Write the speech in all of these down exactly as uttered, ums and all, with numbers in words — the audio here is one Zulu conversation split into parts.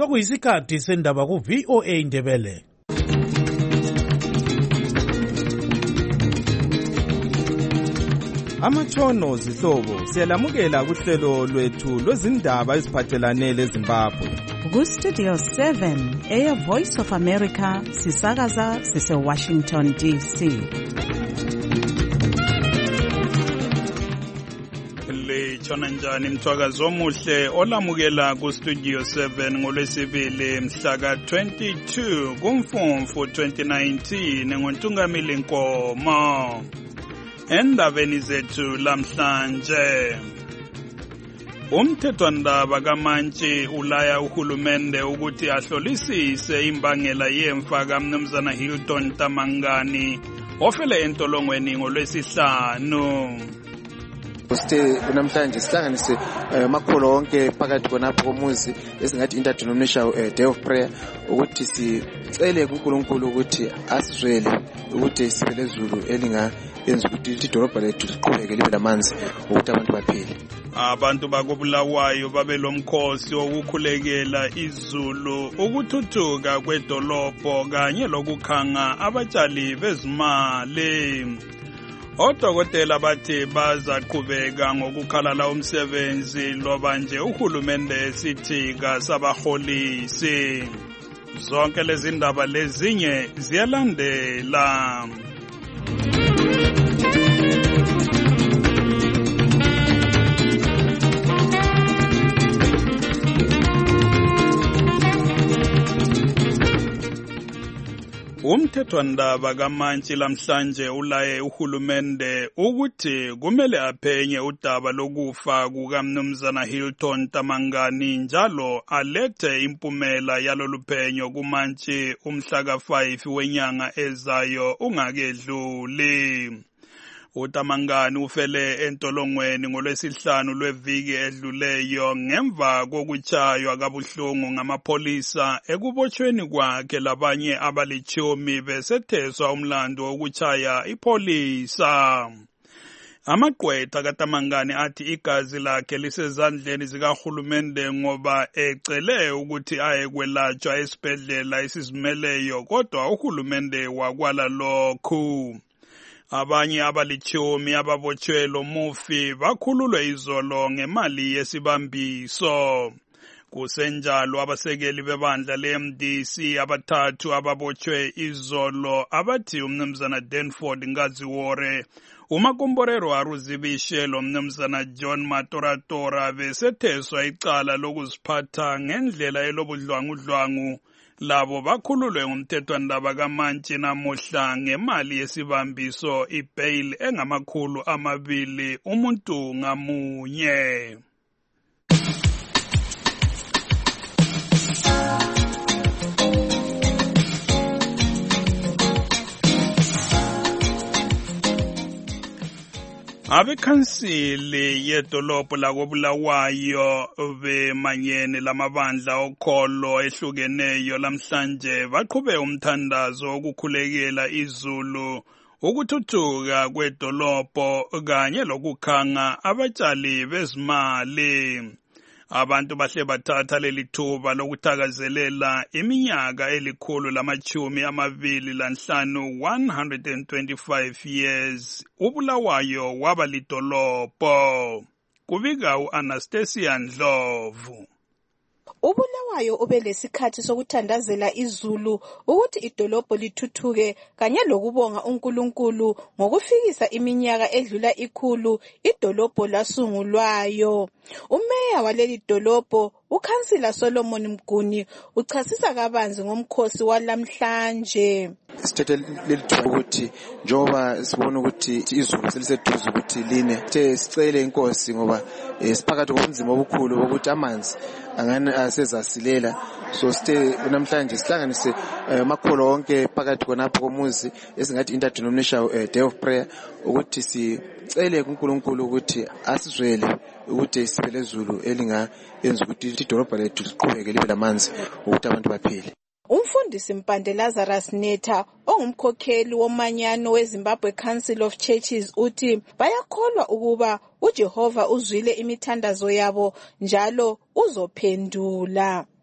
sokuyisikhathi sendaba ku V O A Ndebele. Amatshono zihlobo siyalamukela kuhlelo lwethu lwezindaba eziphathelane leZimbabwe. Ku Studio seven eya Voice of America sisakaza sise Washington D C. Litshona njani mthwakazi omuhle olamukela ku Studio seven ngolwesibili mhla ka twenty-two kuMfumfu twenty nineteen ngoNtungamili Nkomo. Endabeni zethu lamhlanje umthethwandaba kaMantshi ulaya uhulumende ukuthi ahlolisise imbangela yemfa kaMnumzana Hilton Tamangani ofele entolongweni ngolwesihlanu. Site namhlanje sihlanganise amakholo wonke phakathi khonapho komuzi esingathi interdenominational day of prayer ukuthi sicele kuNkulunkulu ukuthi asizwele ukuthi sibele izulu elinga yenza ukuthi idolobha lethu liqhubeke libe lamanzi ukuthi abantu baphile. Abantu bakobulawayo babe lomkhosi wokukhulekela izulu ukuthuthuka kwedolobho kanye lokukhanga abatshali bezimali. Odokotela bathi bazaqhubeka ngokukhalala umsebenzi loba nje uhulumende esithika sabaholisi. Zonke lezi ndaba lezinye ziyalandela. Umthethwandaba kaMantshi lamhlanje ulaye uhulumende ukuthi kumele aphenye udaba lokufa kukaMnumzana Hilton Tamangani njalo alethe impumela yaloluphenyo kuMantshi umhla ka five wenyanga ezayo ungakedluli. UTamangani ufele entolongweni ngolwesihlanu lweviki edluleyo ngemva kokuchaywa kabuhlungu ngamapolisa ekubotshweni kwakhe labanye abalitshumi besetheswa umlando wokuchaya ipolisa. Amagqwetha kaTamangani athi igazi lakhe lisezandleni zikahulumende ngoba ecele ukuthi ayekwelatshwa esibhedlela esizimeleyo kodwa uhulumende wakwala lokhu. Abanye abalitshumi ababotshwe lo mufi bakhululwe izolo ngemali yesibambiso. Kusenjalo abasekeli bebandla le-M D C abathathu ababotshwe izolo abathi uMnumzana Danford Ngaziwore, uMakomborero Aruzibishe lo Mnumzana John Matoratora besetheswa icala lokuziphatha ngendlela elobudlwangudlwangu. Labo bakhululwe ngumthethwandaba kaMantshi namuhla ngemali yesibambiso ibail engamakhulu amabili umuntu ngamunye. Abekhansili yedolobho lakobulawayo bemanyene lamabandla okholo ehlukeneyo lamhlanje baqhube umthandazo wokukhulekela izulu ukuthuthuka kwedolobho kanye lokukhanga abatshali bezimali. Abantu bahle bathatha leli thuba lokuthakazelela iminyaka elikhulu lamachumi amabili lanhlanu one hundred twenty-five years ubulawayo waba lidolobho. Kubika u-Anastasia Ndlovu. Ubulawayo ubelesikhathi sokuthandazela izulu ukuthi idolobho lithuthuke kanye lokubonga uNkulunkulu ngokufikisa iminyaka edlula ikhulu idolobho lasungulwayo. Umeya waleli dolobho uKhansila Solomon Mguni uchasisa kabanzi ngomkhosi walamhlanje. Sithethe leli thuba ukuthi njoba sibona ukuthi izulu seliseduze ukuthi line the sicele inkosi ngoba siphakathi kobunzima obukhulu bokuthi amanzi angani asezasilela. So sithe namhlanje sihlanganise amakholo wonke phakathi khonapho komuzi esingathi interdenominational day of prayer ukuthi sicele kuNkulunkulu ukuthi asizwele ukuthi sibele izulu elinga yenza ukuthi idolobha lethu liqhubeke libe lamanzi ukuthi abantu baphile. Umfundisi Mpande Lazarus Netha ongumkhokheli womanyano weZimbabwe Council of Churches uthi bayakholwa ukuba uJehova uzwile imithandazo yabo njalo uzophendula.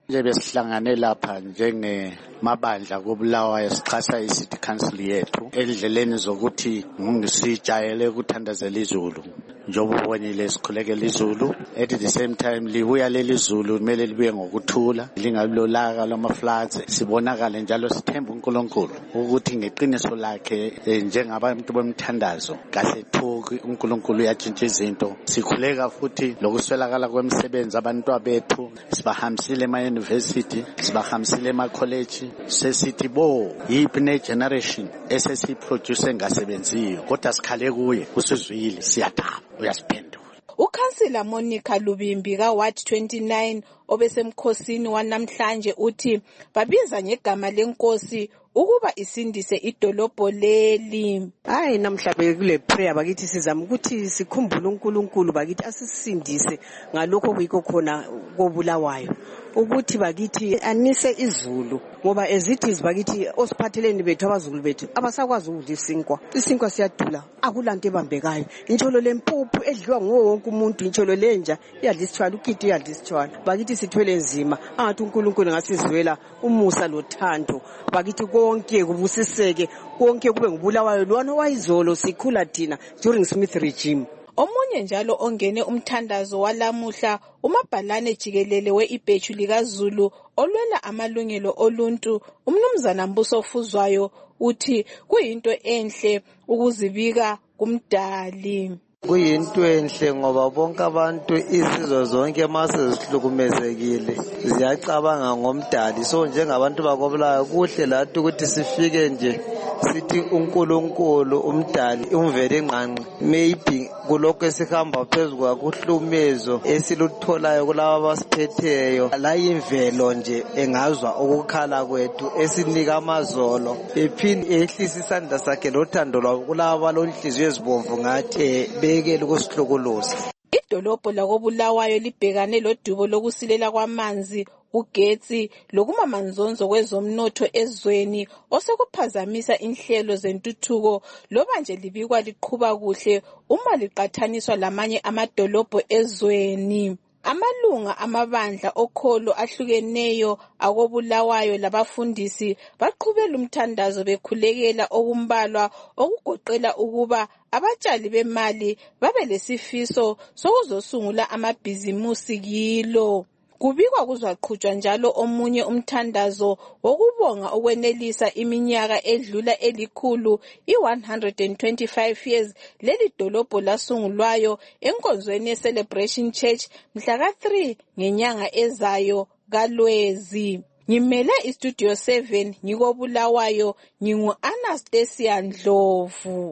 nje besihlangane lapha njengemabandla koBulawayo sichasa i-City Council yethu endleleni zokuthi ngisijayele ukuthandazela izulu njengoba ubonile sikhulekela izulu at the same time libuya leli zulu kumele libuye ngokuthula lingalolaka lama-floods sibonakale njalo sithemba uNkulunkulu ukuthi ngeqiniso lakhe njengabantu bomthandazo kasethuki uNkulunkulu uyatshintsha izinto sikhuleka futhi lokuswelakala kwemisebenzi abantwana bethu sibahambisile ema-university sibahambisile ema-college sesithi bo yiphi ne-generation esesiyiproduce engasebenziyo kodwa sikhale kuye usizwile siyadaba uyasiphendula. Ukhansila Monica Lubimbi ka-Ward twenty-nine obesemkhosini wanamhlanje uthi babiza ngegama lenkosi ukuba isindise idolobho leli. Hayi namhlanje kule prayer bakithi sizama ukuthi sikhumbule uNkulunkulu bakithi asisindise ngalokho kuyikho khona koBulawayo ukuthi bakithi anise izulu ngoba ezithi bakithi osiphatheleni bethu abazulu bethu abasakwazi ukudla isinkwa isinkwa siyadula akulanto ebambekayo intsholo lempuphu edliwa nguwo wonke umuntu intsholo lenja iyadla isitshwala ukiti iyadla isitshwala bakithi sithwele nzima angathi uNkulunkulu ngasizwela umusa lothando bakithi konke kubusiseke konke kube ngubulawayo lwana wayizolo sikhula thina during Smith regime. Omunye njalo ongene umthandazo walamuhla umabhalane jikelele we-ibheju likaZulu olwela amalungelo oluntu umnumzana Mbuso Fuzwayo uthi kuyinto enhle ukuzibika kumdali. Kuyinto enhle ngoba bonke abantu izizwe zonke mase zihlukumezekile ziyacabanga ngomdali so njengabantu bakobulayo kuhle lathi ukuthi sifike nje sithi uNkulunkulu umdali umvele ingqanqe maybe kulokho esihamba phezulu kuhlumezo esilutholayo kulabo abasiphetheyo la imvelo nje engazwa ukukhala kwethu esinika amazolo ephini ehlisa isandla sakhe lothando lwabo kulabo abalonhliziyo ezibomvu ngathi bekele ukusihlokoloza. Idolobho lakoBulawayo libhekane lodubo lokusilela kwamanzi ugetsi lokumamanzonzo kwezomnotho ezweni osekuphazamisa inhlelo zentuthuko loba nje libikwa liqhuba kuhle uma liqathaniswa lamanye amadolobho ezweni. Amalunga amabandla okholo ahlukeneyo akoBulawayo labafundisi baqhubela umthandazo bekhulekela okumbalwa okugoqela ukuba abatshali bemali babe lesifiso sokuzosungula amabhizimusi kilo. Kubikwa kuzaqhutshwa njalo omunye umthandazo wokubonga ukwenelisa iminyaka edlula elikhulu i-one hundred twenty-five years leli dolobho lasungulwayo enkonzweni ye-Celebration Church mhla ka three ngenyanga ezayo kaLwezi. Ngimele istudio seven ngikoBulawayo ngingu Anastasia Ndlovu.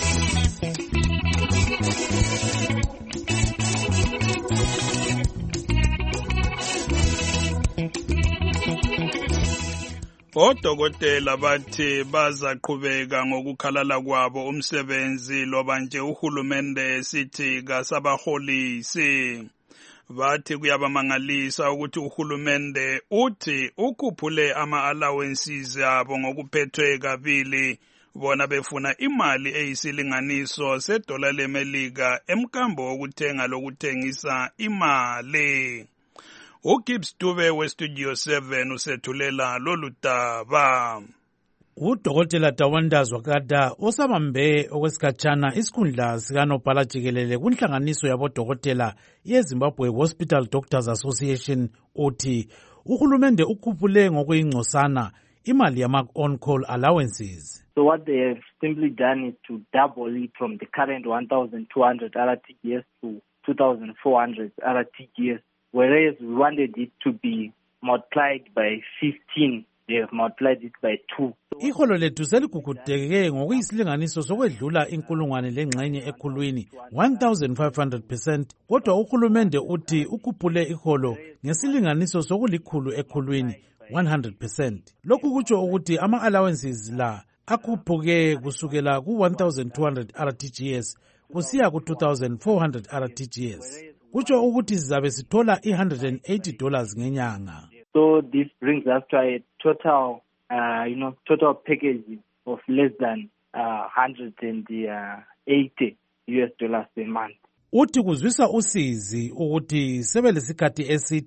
Odokotela bathi bazaqhubeka ngokukhalala kwabo umsebenzi loba nje uhulumende sithi kasabaholisi. Bathi kuyabamangalisa ukuthi uhulumende uthi ukhuphule ama-allowances abo ngokuphethwe kabili bona befuna imali eyisilinganiso sedola leMelika emkambo wokuthenga lokuthengisa imali. uGibbs Dube westudio seven usethulela lolu daba. Udokotela Tawandazwa Kata osabambe okwesikhatshana isikhundla sikanobhala jikelele kunhlanganiso yabodokotela yeZimbabwe Hospital Doctors Association uthi uhulumende ukhuphule ngokuyingcosana imali yama-on-call allowances. So what they have simply done is to double it from the current one thousand two hundred R T G S to two thousand four hundred R T G S. Whereas we wanted it to be multiplied by fifteen, they have multiplied it by two. Iholo lethu seligugudeke ngokuyisilinganiso sokwedlula inkulungwane lengxenye ekhulwini one thousand five hundred percent kodwa uhulumende uthi ukhuphule iholo ngesilinganiso sokulikhulu ekhulwini one hundred percent. Lokhu kutsho ukuthi ama-allowances la akhuphuke kusukela ku one thousand two hundred R T G S kusiya ku two thousand four hundred R T G S. Kutsho ukuthi sizabe sithola one hundred eighty dollars ngenyanga. So this brings us to a total, uh, you know, total package of less than uh, one hundred eighty U S dollars per month. Uthi kuzwisa usizi ukuthi sebelesikhathi eside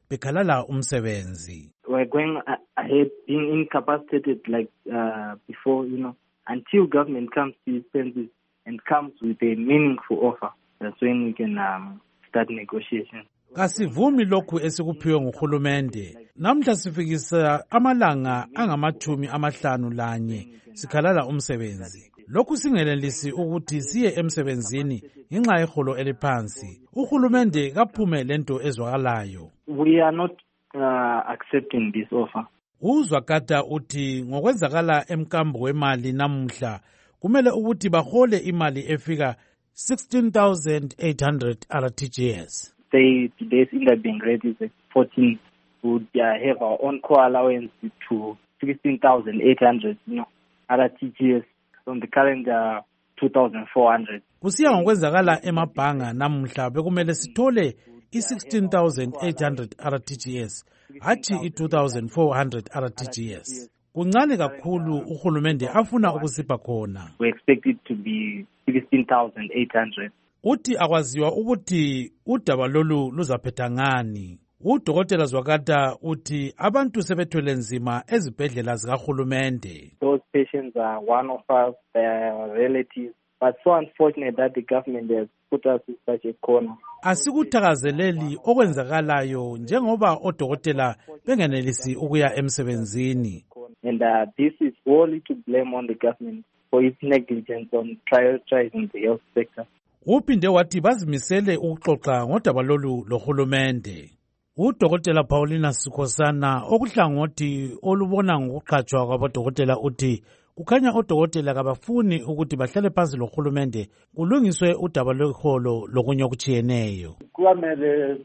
bekhalala umsebenzi. We're going ahead being incapacitated like uh, before, you know, until government comes to its senses and comes with a meaningful offer. That's when we can um, start negotiations. Kasivumi lokhu esikuphiwe nguhulumende. Namhla sifikisa amalanga angamathumi amahlanu lanye sikhalala umsebenzi. Lokhu singenelisi ukuthi siye emsebenzini ngenxa yeholo eliphansi. Uhulumende kaphume lento ezwakalayo. We are not uh, accepting this offer. Uzwakata uthi ngokwenzakala emkambo wemali namuhla kumele ukuthi bahole imali efika sixteen thousand eight hundred R T G S. Say today's interbank rate is fourteen. We would uh, have our own core allowance to sixteen thousand eight hundred, you know, R T G S from the current uh, two thousand four hundred. Kusiya ngokwenzakala emabhanga namuhla bekumele sithole i sixteen thousand eight hundred R T G S, hathi i two thousand four hundred R T G S. Kuncane kakhulu uhulumende afuna ukusipha khona. We expect it to be sixteen thousand eight hundred. Uthi akwaziwa ukuthi udaba lolu luzaphetha ngani. Udokotela Zwakata uthi abantu sebethwele nzima ezibhedlela zikahulumende. Those patients are one of us, their relatives, but so unfortunate that the government has put us in such a corner. Asikuthakazeleli okwenzakalayo njengoba odokotela bengenelisi ukuya emsebenzini. And uh, this is wholly to blame on the government for its negligence on prioritizing the health sector. Uphinde wathi bazimisele ukuxoxa ngodaba lolu lohulumende. Udokotela Paulina Sikhosana okuhlangothi olubona ngokuqhatshwa kwabodokotela uthi kukhanya odokotela kabafuni ukuthi bahlale phansi lohulumende kulungiswe udaba lweholo lokunye okuchiyeneyo. Kwamele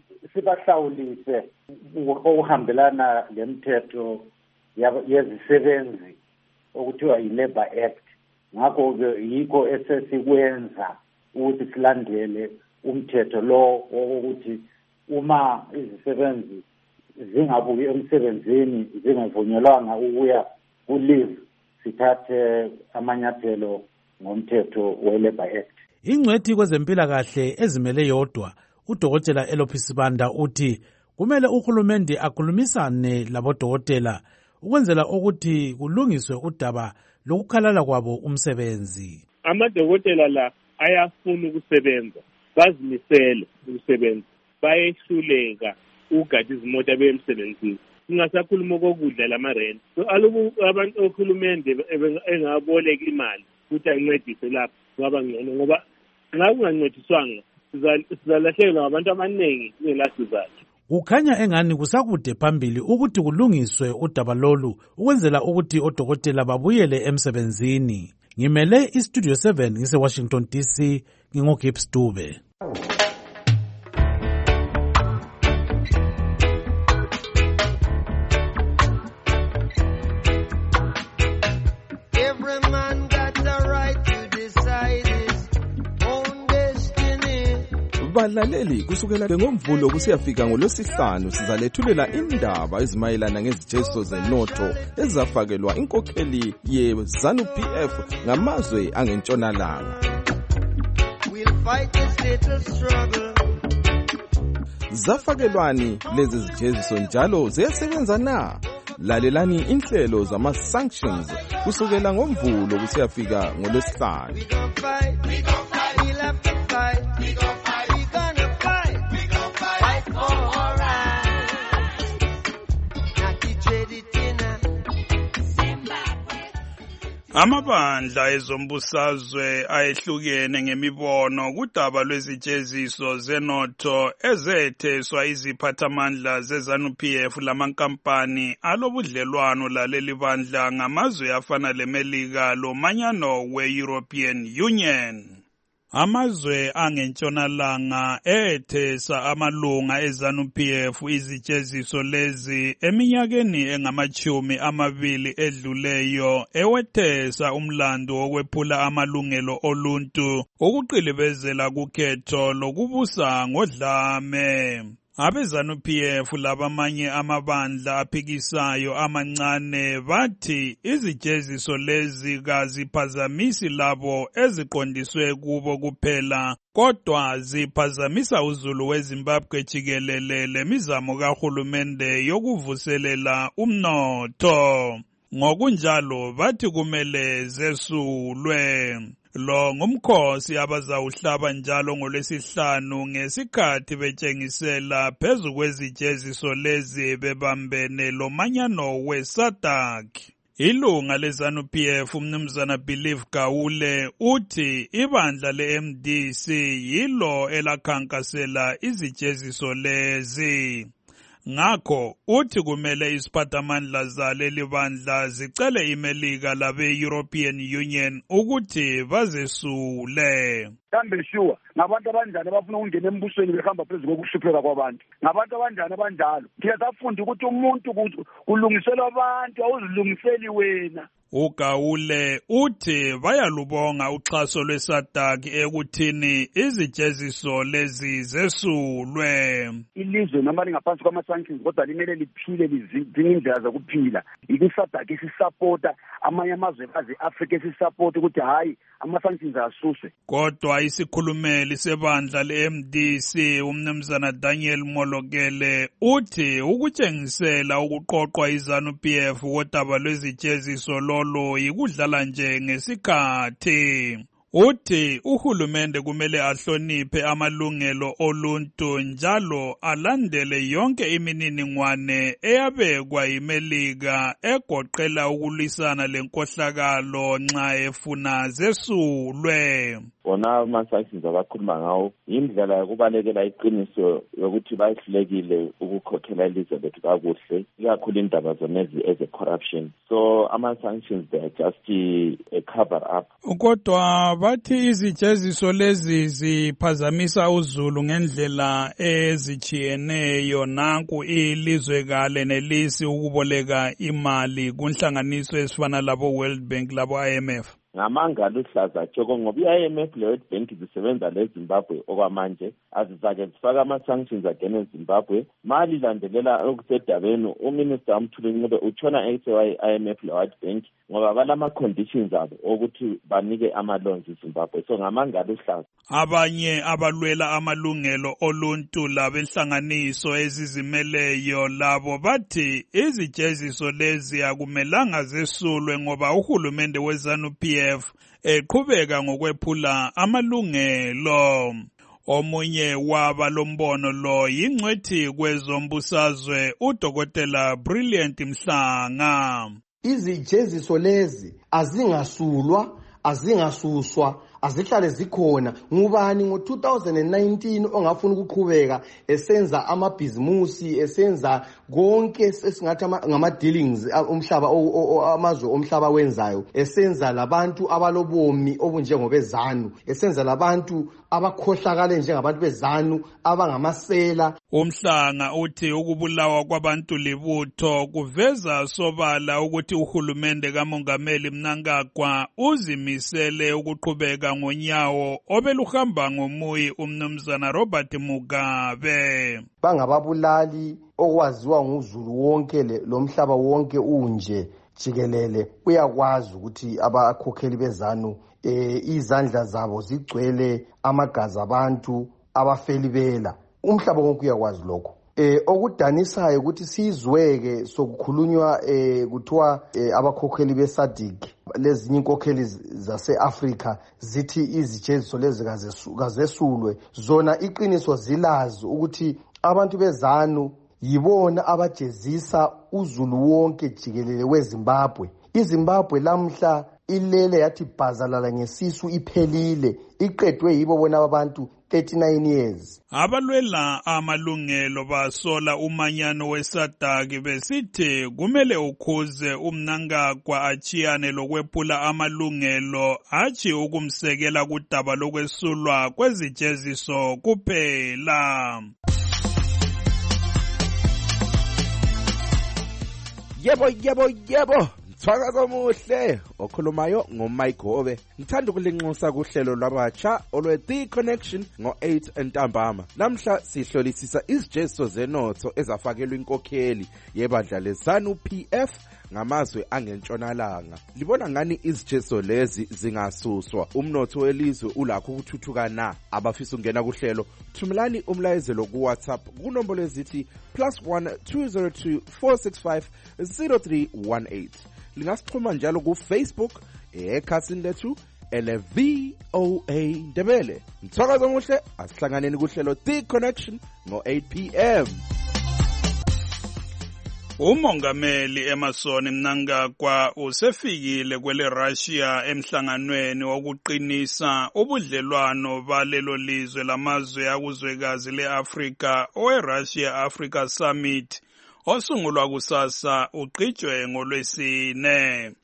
sibahlawulise okuhambelana lemithetho yezisebenzi okuthiwa yi-Labor Act. Ngakho-ke yikho esesikwenza ukuthi silandele umthetho lo wokuthi uma izisebenzi zingabuyi emsebenzini zingavunyelwanga ukuya ku-leave sithathe amanyathelo ngomthetho we-Labor Act. Ingcwethi kwezempilakahle ezimele yodwa udokotela Elophisi Banda uthi kumele uhulumende akhulumisane labodokotela ukwenzela ukuthi kulungiswe udaba lokukhalala kwabo umsebenzi. Amadokotela la ayafuna ukusebenza, bazimisele ukusebenza, bayehluleka ukugada izimota bemsebenzini. Singasakhuluma kokudla lamarent. So alubu abantu ohulumende engaboleka imali ukuthi ayincedise lapho ngaba ngcono ngoba nxa kungancediswanga sizalahlekelwa ngabantu abaningi ngelasizathu. Kukhanya engani kusakude phambili ukuthi kulungiswe udaba lolu ukwenzela ukuthi odokotela babuyele emsebenzini. Ngimele iStudio seven ngise Washington D C ngingoGibbs Dube. Balaleli kusukela ngomvulo kusiyafika ngolosihlanu sizalethulela indaba ezimayelana ngezijeziso zenotho ezafakelwa inkokheli ye-ZANU P F ngamazwe angentshonalanga. Zafakelwani lezi zijeziso njalo ziyasebenza na? Lalelani inhlelo zama-sanctions kusukela ngomvulo kusiyafika ngolosihlanu. Amabandla ezombusazwe ayehlukene ngemibono kudaba lwezijeziso zenotho ezetheswa iziphathamandla ze-ZANU P F lamankampani alobudlelwano laleli bandla ngamazwe afana leMelika lomanyano we-European Union. Amazwe angentshonalanga ethesa amalunga e-ZANU P F izijeziso lezi eminyakeni engamachumi amabili edluleyo ewethesa umlando wokwephula amalungelo oluntu ukuqilibezela kukhetho lokubusa ngodlame. Abe-ZANU P F labamanye amabandla aphikisayo amancane bathi izijeziso lezi kaziphazamisi labo eziqondiswe kubo kuphela kodwa ziphazamisa uzulu weZimbabwe jikelele lemizamo kahulumende yokuvuselela umnotho. Ngokunjalo bathi kumele zesulwe. Lo ngumkhosi abazawuhlaba njalo ngolwesihlanu ngesikhathi betshengisela phezu kwezijeziso lezi bebambene lomanyano we-SADC. Ilunga leZANU P F umnumzana Believe Gawule uthi ibandla le-M D C yilo elakhankasela izijeziso lezi. Ngakho uthi kumele isiphathamandla zaleli bandla zicele iMelika labe-European Union ukuthi bazesule. Kambe sure ngabantu abanjani abafuna ukungena embusweni behamba phezu kokuhlupheka kwabantu, ngabantu abanjani abanjalo. Ngiyafunda ukuthi umuntu kulungiselwa abantu, awuzilungiseli wena. uGawule uthi bayalubonga uxhaso lwe-SADC ekuthini izijeziso lezi zesulwe. Ilizwe noma lingaphansi kwama-sanctions kodwa limele liphile lidinga indlela zokuphila. I-SADC isisapota amanye amazwe aze-Afrika esisapota ukuthi hayi ama-sanctions asuswe. Kodwa isikhulumeli sebandla le-M D C umnumzana Daniel Molokele uthi ukutshengisela ukuqoqwa iZANU P F kodaba lwezijeziso lo yikudlala nje ngesikhathi. Uthi uhulumende kumele ahloniphe amalungelo oluntu njalo alandele yonke imininingwane eyabekwa yiMelika egoqela ukulwisana lenkohlakalo nxa efuna zesulwe. Bona ama-sanctions abakhuluma ngawo yindlela yokubalekela iqiniso yokuthi bayihlulekile ukukhokhela ilizwe lethu kakuhle, ikakhulu indaba zonezi eze-corruption. So ama-sanctions they are just a cover up. Kodwa bathi izijeziso lezi ziphazamisa uzulu ngendlela ezijiyeneyo. Nanku ilizwekale nelisi ukuboleka imali kunhlanganiso ezifana labo World Bank labo I M F. Ngamanga luhlaza tshoko ngoba i-I M F le-World Bank zisebenza le-Zimbabwe okwamanje azizake zifaka ama-sanctions against eZimbabwe. Mali landelela okusedabeni uminister uMthuli Ncube utshona esewa i-I M F le-World Bank ngoba balama-conditions abo ukuthi banike ama-loans eZimbabwe. So ngamanga luhlaza. Abanye abalwela amalungelo oluntu labenhlanganiso ezizimeleyo labo bathi izijeziso lezi akumelanga zesulwe ngoba uhulumende weZANU P F eqhubeka ngokwephula amalungelo. Omunye waba lombono lo yingcwethi kwezombusazwe uDokotela Brilliant Mhlanga. Izijeziso lezi azingasulwa, azingasuswa, azihlale zikhona. Ngubani ngo two thousand nineteen ongafuna ukuqhubeka esenza amabhizimusi, esenza konke esingathi ngama dealings umhlaba amazwe omhlaba wenzayo, esenza labantu abalobomi obunjengobezanu, esenza labantu abakhohlakale njengabantu bezanu abangamasela. Umhlanga uthi ukubulawa kwabantu libutho kuveza sobala ukuthi uhulumende kaMongameli Mnangagwa uzimisele ukuqhubeka ngonyawo obeluhamba ngomuyi umnumzana Robert Mugabe. Bangababulali okwaziwa nguzulu wonke lomhlaba wonke unje jikelele uyakwazi ukuthi abakhokheli bezanu eh izandla zabo zigcwele amagazi abantu abafelibela. Umhlaba wonke uyakwazi lokho. Eh okudanisayo ukuthi sizweke sokukhulunywa eh kuthiwa eh, abakhokheli beSADC lezinye inkokheli zase-Afrika zithi izijeziso lezi kazesulwe. Zona iqiniso zilazi ukuthi abantu bezanu yibona abajezisa uzulu wonke jikelele weZimbabwe. iZimbabwe lamhla ilele yathi bhazalala ngesisu iphelile, iqedwe yibo bona abantu thirty-nine years. Abalwela amalungelo basola umanyano we-SADC besithi kumele ukhuze uMnangagwa achiyane lokwephula amalungelo athi ukumsekela kudaba lokwesulwa kwezijeziso kuphela. Yebo yebo yebo Mthwakazo omuhle okhulumayo ngoMike Gobe. Ngithanda ukulinxusa kuhlelo lwabatsha olwe The Connection ngo eight ntambama. Namhla sihlolisisa izijeziso zenotho ezafakelwe inkokheli yebandla leZANU P F ngamazwe angentshonalanga. Libona ngani izijeziso lezi zingasuswa? Umnotho welizwe ulakho ukuthuthuka na? Abafisa ungena kuhlelo, thumelani umlayezelo ku WhatsApp kunombolo ezithi plus one two zero two four six five zero three one eight. Lingasixhuma njalo ku Facebook ekhasini lethu ele V O A Ndebele. Mthwakazo omuhle, asihlanganeni kuhlelo The Connection ngo eight p m. Umongameli Emmerson Mnangagwa usefikile kwele Russia emhlanganweni wokuqinisa ubudlelwano balelo lizwe lamazwe akuzwekazi leAfrika owe Russia Africa Summit osungulwa kusasa uqhijwe ngolwesine.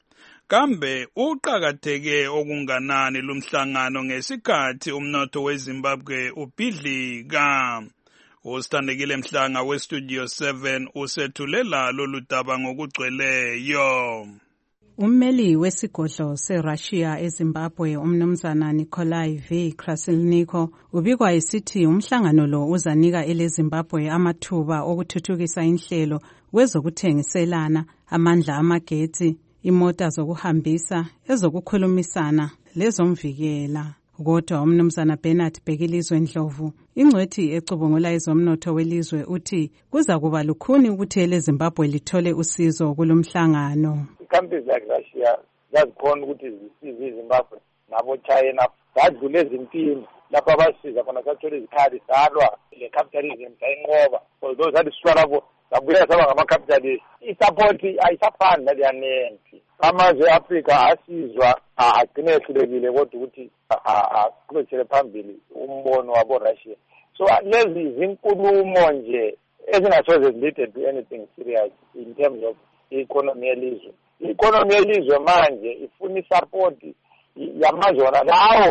Kambe uqhakatheke okunganani lumhlangano ngesikhathi umnotho weZimbabwe ubhidlika. Usithandekile Mhlanga weStudio seven usethulela lolu daba ngokugcweleyo. Ummeli wesigodlo seRussia eZimbabwe umnumzana Nikolai V. Krasilniko ubikwa esithi umhlangano lo uzanika eleZimbabwe amathuba okuthuthukisa inhlelo kwezokuthengiselana, amandla amagetsi, imota zokuhambisa, ezokukhulumisana lezomvikela. Kodwa umnumzana Bernard Bhekilizwe Ndlovu, ingcwethi ecubungula ezomnotho welizwe, uthi kuza kuba lukhuni ukuthi eleZimbabwe lithole usizo kulomhlangano. Countries like Russia zazikhona ukuthi zisize iZimbabwe nabo China zadlule ezimpini lapha basiza khona sathola izikhali salwa le capitalism sayinqoba, although zadiswa lapho zabuya saba ngama-capitalist. I-support ayisafani naleyanengi. Amazwe e-Afrika asizwa agcine ehlulekile kodwa ukuthi aqhubekele phambili umbono wabo-Russia. So lezi zinkulumo nje ezingasoze zilead to anything serious in terms of i-economy yelizwe. I-economy yelizwe manje ifuna i-support yamazwe wona lawo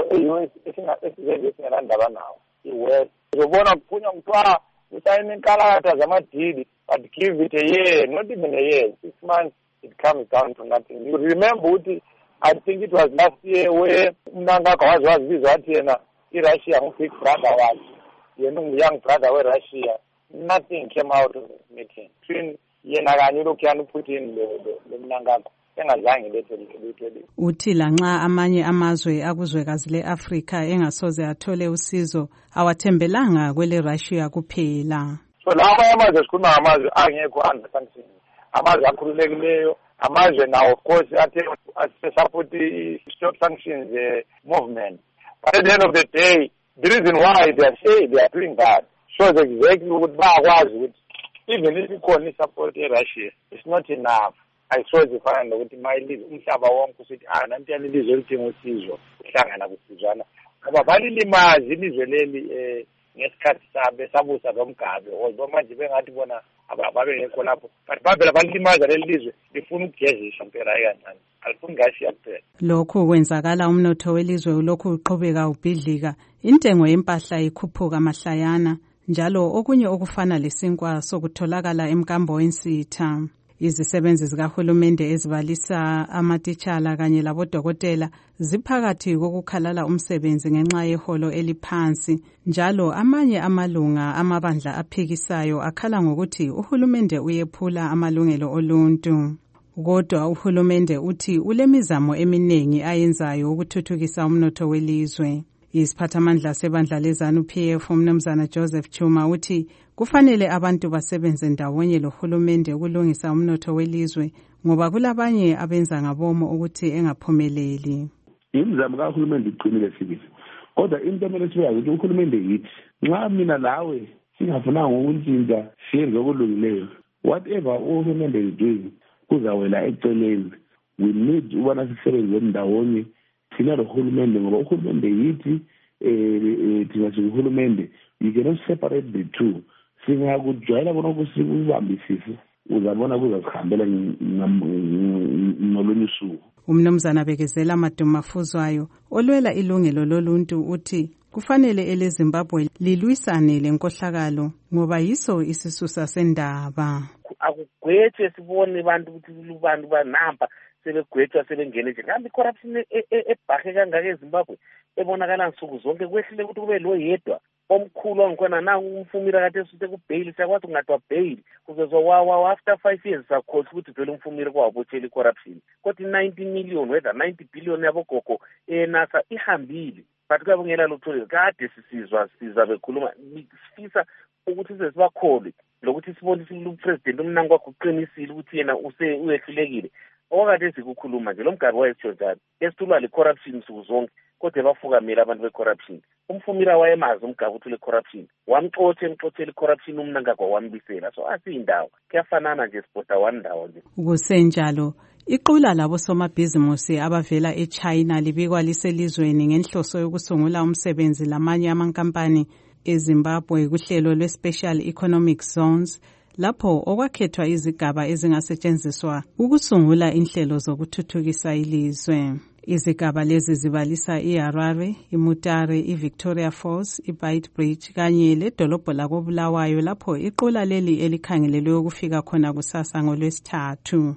esizenze singelandaba nawo. I-West uzobona kuphunywa kuthiwa usayine inkalakatha zamadili, but give it a year, not even a year, six months, it comes down to nothing. You remember ukuthi I think it was last year where Mnangagwa wazi wazibiza wathi yena i-Russia ngu-big brother wakhe, yena ungu-young brother we-Russia. Nothing came out of the meeting between yena kanye uLokuyana uPutin lo Mnangagwa. Uthi lanxa amanye amazwe akuzwekazi leAfrika engasoze athole usizo awathembelanga kwele Russia kuphela. So lawa amazwe sikhuluma ngamazwe angekho under sanctions, amazwe akhululekileyo, amazwe now of course athe support i-stop sanctions uh, movement. But at the end of the day, the reason why they are saying they are doing that shows exactly ukuthi bayakwazi ukuthi even if ikhona i-support e-Russia, it's not enough. Ayisoze ifana nokuthi mayilizwe umhlaba wonke usithi ah nanti yalilizwe lidinga usizo uhlangana kusizwana ngoba balilimazi ilizwe leli eh ngesikhathi sabe sabusa nomgabe ngoba manje bengathi bona ababengekho lapho but babela balilimaza leli lizwe lifuna ukugezisha impela kancane alifuni ngashiya kuphela. Lokhu kwenzakala umnotho welizwe ulokhu uqhubeka ubhidlika, intengo yempahla ikhuphuka mahlayana, njalo okunye okufana lesinkwa sokutholakala emkambo wensitha. Izisebenzi zikahulumende ezibalisa amatitshala kanye labodokotela ziphakathi kokukhalala umsebenzi ngenxa yeholo eliphansi, njalo amanye amalunga amabandla aphikisayo akhala ngokuthi uhulumende uyephula amalungelo oluntu. Kodwa uhulumende uthi ulemizamo eminingi ayenzayo ukuthuthukisa umnotho welizwe. Isiphathamandla sebandla leZANU P F umnumzana Joseph Chuma uthi kufanele abantu basebenze ndawonye lohulumende ukulungisa umnotho welizwe ngoba kulabanye abenza ngabomo ukuthi engaphumeleli. Imizamo kahulumende iqinile sibili, kodwa into emele siyazi ukuthi uhulumende yithi nxa mina nawe singafunanga ukuntshintsha siyenze okulungileyo, whatever uhulumende is doing kuzawela eceleni. We need ubana sisebenze ndawonye thina lohulumende ngoba uhulumende yithi eh thina sihulumende, you cannot separate the two. Singakujwayela bona kusikubambisisa uzabona kuzasihambela ngolunye usuku. Umnumzana Bekezela Madumafuzwayo olwela ilungelo loluntu uthi kufanele eleZimbabwe lilwisane lenkohlakalo ngoba yiso isisusa sendaba. Akugwethe sibone abantu ukuthi abantu banamba sebegwetshwa sebengene nje kambe i-corruption ebhakhe kangaka eZimbabwe ebonakala nsuku zonke kwehlile ukuthi kube lo yedwa omkhulu wangikhona na umfumira kade esuthe kubhail sakwathi ungadwa bail kuzezwa wawa after five years sakhohle ukuthi vele umfumira kwabotshela i-corruption kodwa ninety million whether ninety billion yabogogo enasa ihambile but kuyabongela lutho kade sisizwa siza bekhuluma sifisa ukuthi sesibakholwe lokuthi sibonise umpresident umnango wakho uqinisile ukuthi yena use uyehlulekile okade sikukhuluma nje lo mgari wayesho njalo esithulwa le corruption suku zonke kodwa bafukamela abantu be-corruption umfumira wayemazi umgaba ukuthi le corruption wamxotshe emxotshela i-corruption umnangagwa wambisela so asiyindawo kuyafanana nje sibhoda one ndawo nje kusenjalo iqula labosomabhizimusi abavela eChina libikwa liselizweni ngenhloso yokusungula umsebenzi lamanye amankampani eZimbabwe kuhlelo lwe-Special Economic Zones lapho okwakhethwa izigaba ezingasetshenziswa ukusungula inhlelo zokuthuthukisa ilizwe. Izigaba lezi zibalisa iHarare, iMutare, iVictoria Falls, iBeitbridge kanye ledolobho lakoBulawayo lapho iqula leli elikhangelelwe ukufika khona kusasa ngolwesithathu.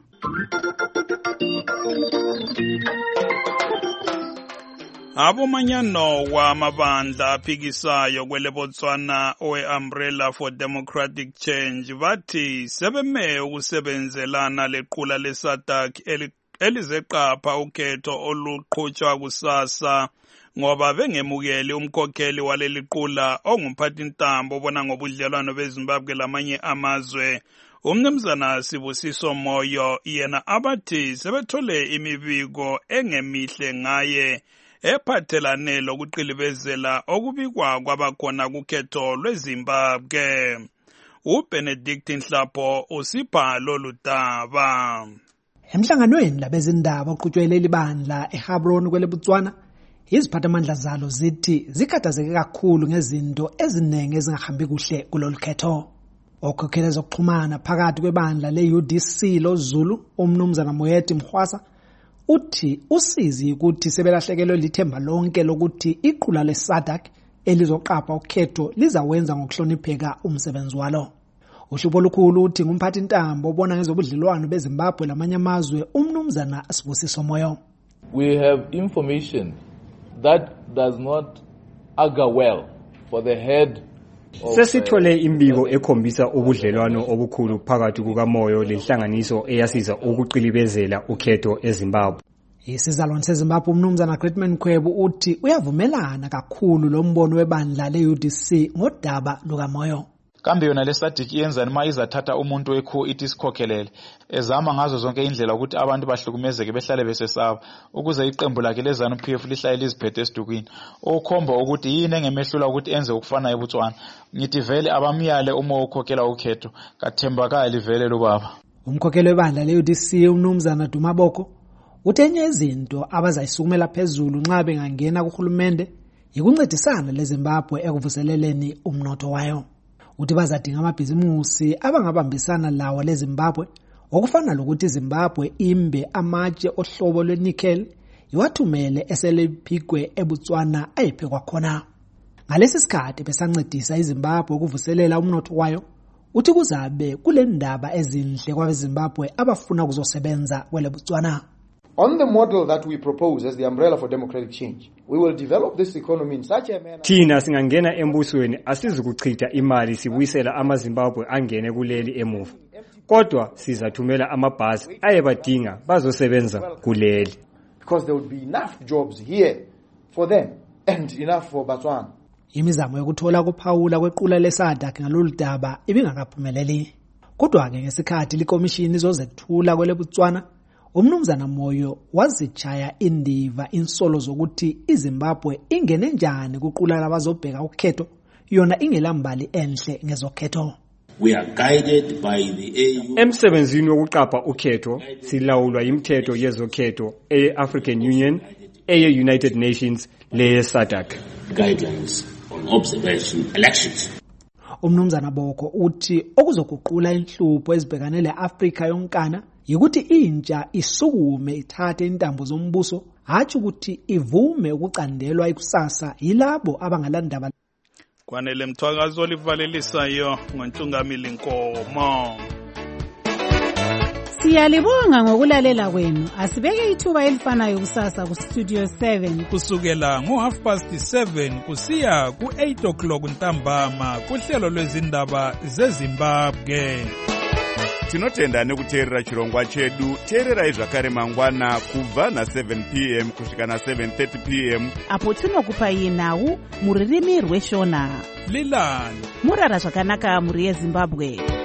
Abomanyano wamabandla aphikisayo kwele Botswana owe-Umbrella for Democratic Change bathi sebeme ukusebenzelana lequla leSADC elizeqapha ukhetho oluqhutshwa kusasa ngoba bengemukeli umkhokheli waleli qula ongumphathintambo obona ngobudlelwano beZimbabwe lamanye amazwe umnumzana Sibusiso Moyo yena abathi sebethole imibiko engemihle ngaye ephathelane lokuqilibezela okubikwa kwabakhona kukhetho lweZimbabwe. uBenedict Nhlapo usipha lolu daba. Emhlanganweni labezindaba oqhutshwele libandla eHabron kwele Botswana iziphathamandla zalo zithi zikhathazeke kakhulu ngezinto eziningi ezingahambi kuhle kulolu khetho. Okhokhela zokuxhumana phakathi kwebandla le-U D C loZulu umnumzana Moyeti Mkhwasa uthi usizi ukuthi sebelahlekelwe lithemba lonke lokuthi iqula leSADC elizoqapha ukhetho lizawenza ngokuhlonipheka umsebenzi walo. Uhlupho olukhulu uthi ngumphathintambo obona ngezobudlelwano beZimbabwe lamanye amazwe umnumzana Sibusiso Moyo. We have information that does not augur well for the head. Sesithole imbiko ekhombisa ubudlelwano obukhulu phakathi kukaMoyo lenhlanganiso eyasiza ukuqilibezela ukhetho eZimbabwe. Isizalwane seZimbabwe umnumzana Gritman Khwebu uthi uyavumelana kakhulu lo mbono webandla le-U D C ngodaba lukaMoyo. Kambe yona le SADC yenzani ma izathatha umuntu wekho ithi sikhokhelele ezama ngazo zonke indlela ukuthi abantu bahlukumezeke behlale besesaba ukuze iqembu lakhe lezanu P F lihlale liziphethe esidukwini okhomba ukuthi yini engemehlula ukuthi enze ukufana eBotswana. Ngithi vele abamyale uma ukhokhela ukhetho kathembakali vele lo baba. Umkhokheli webandla le-U D C umnumzana Dumaboko uthenye izinto abazayisukumela phezulu nxa bengangena kuhulumende yikuncedisana leZimbabwe ekuvuseleleni umnotho wayo. Uthi bazadinga amabhizimusi abangabambisana lawo leZimbabwe okufana lokuthi iZimbabwe imbe amatshe ohlobo lwenickel iwathumele eselephikwe eBotswana ayiphekwa khona. Ngalesi sikhathi besancedisa iZimbabwe ukuvuselela umnotho wayo uthi kuzabe kule ndaba ezinhle kwabeZimbabwe abafuna kuzosebenza kwele Botswana. On the model that we propose as the Umbrella for Democratic Change, we will develop this economy in such a manner. Thina singangena embusweni asizukuchitha imali sibuyisela amaZimbabwe angene kuleli emuva. Kodwa sizathumela amabhasi ayebadinga bazosebenza kuleli. Because there would be enough jobs here for them and enough for Botswana. Imizamo yokuthola kuphawula kwequla leSADC ngalolu daba ibingakaphumeleli. Kodwa ke ngesikhathi likomishini izozethula kwele Botswana umnumzana Moyo wazitshaya indiva insolo zokuthi iZimbabwe ingene njani kuqula labazobheka ukhetho yona ingelambali enhle ngezokhetho. We are guided by the A U. Emsebenzini wokuqapha ukhetho silawulwa imithetho yezokhetho e-African Union, eye-United Nations le-SADC. Guidelines on observation elections. Umnumzana Boko uthi okuzokuqula inhlupho ezibhekane le-Afrika yonkana yikuthi intsha isukume ithathe intambo zombuso hathi ukuthi ivume ukucandelwa ikusasa yilabo abangalandaba. Kwanele mthwakazo livalelisayo ngontungamili Nkomo. Siyalibonga ngokulalela kwenu. Asibeke ithuba elifanayo kusasa ku Studio seven kusukela ngo half past seven kusiya ku eight o'clock ntambama kuhlelo lwezindaba zeZimbabwe. Tinotenda nekuteerera chirongwa chedu. Teererai zvakare mangwana kubva na seven p m kusvika na seven thirty p m apo tinokupai nhau muririmi rweshona. Lilani murara zvakanaka muri yeZimbabwe.